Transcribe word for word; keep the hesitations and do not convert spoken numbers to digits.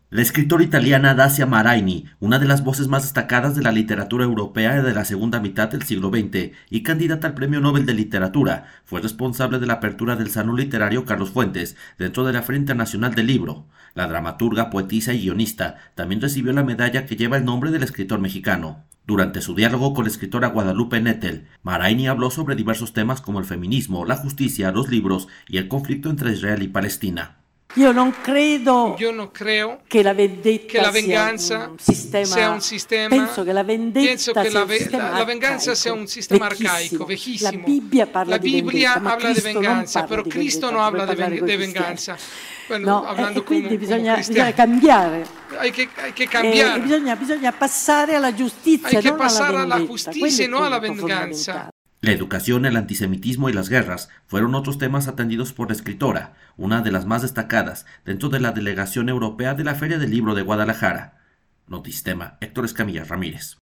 La escritora italiana Dacia Maraini, una de las voces más destacadas de la literatura europea de la segunda mitad del siglo veinte y candidata al Premio Nobel de Literatura, fue responsable de la apertura del Salón Literario Carlos Fuentes dentro de la Feria Internacional del Libro. La dramaturga, poetisa y guionista también recibió la medalla que lleva el nombre del escritor mexicano. Durante su diálogo con la escritora Guadalupe Nettel, Maraini habló sobre diversos temas como el feminismo, la justicia, los libros y el conflicto entre Israel y Palestina. Io non credo, Io non credo che la vendetta che la sia venganza un sistema, sia un sistema. Penso che la vendetta Penso che sia la, un ve- sistema la, la venganza sia un sistema vecchissimo. arcaico, vecchissimo. La Bibbia parla la di Biblia vendetta, ma habla di Cristo venganza, non parla però di Cristo vendetta, non habla puoi di parlare ven- coi de cristiani. venganza. Bueno, No, hablando e quindi come, bisogna, come bisogna cristiano. cambiare. Hay que, hay que Eh, cambiare. bisogna, bisogna passare alla giustizia, Hay que non pasar alla a la vendetta. justicia y Quello no è a la il punto venganza. fondamentale. La educación, el antisemitismo y las guerras fueron otros temas atendidos por la escritora, una de las más destacadas dentro de la delegación europea de la Feria del Libro de Guadalajara. Notistema, Héctor Escamilla Ramírez.